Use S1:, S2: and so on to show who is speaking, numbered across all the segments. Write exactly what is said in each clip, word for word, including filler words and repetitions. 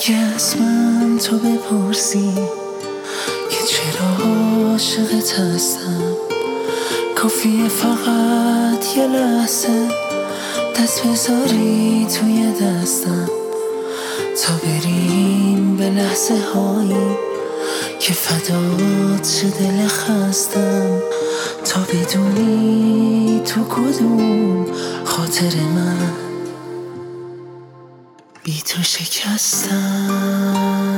S1: اگه از من تو بپرسی که چرا عاشقت هستم، کافیه فقط یه لحظه دست بذاری توی دستم تا بریم به لحظه هایی که فدات شه دل خستم، تا بدونی تو کدوم خاطر من بی تو شکستم.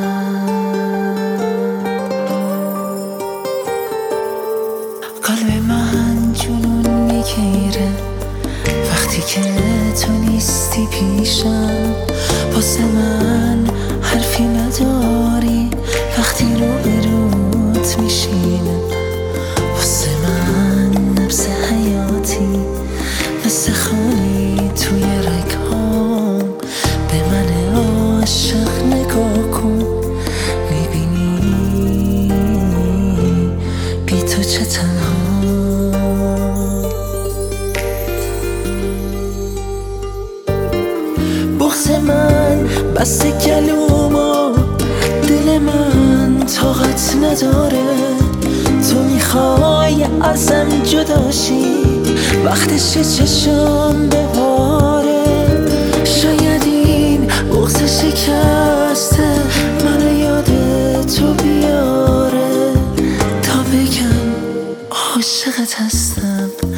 S1: قلب من جنون میگیره وقتی که تو نیستی پیشم، واسه من حرفی نداری وقتی رو به روت میشینم، واسه من نبض حیاتی مثل خونی توی رگهام، به من عاشق نگاه کن میبینی بی تو چه تنها. بغض من بسته گلومو، دل من طاقت نداره، تو میخوای ازم جداشی وقتش چشم بباره. شاید این بغض شکسته منو یاد تو بیاره تا بگم عاشقت هستم.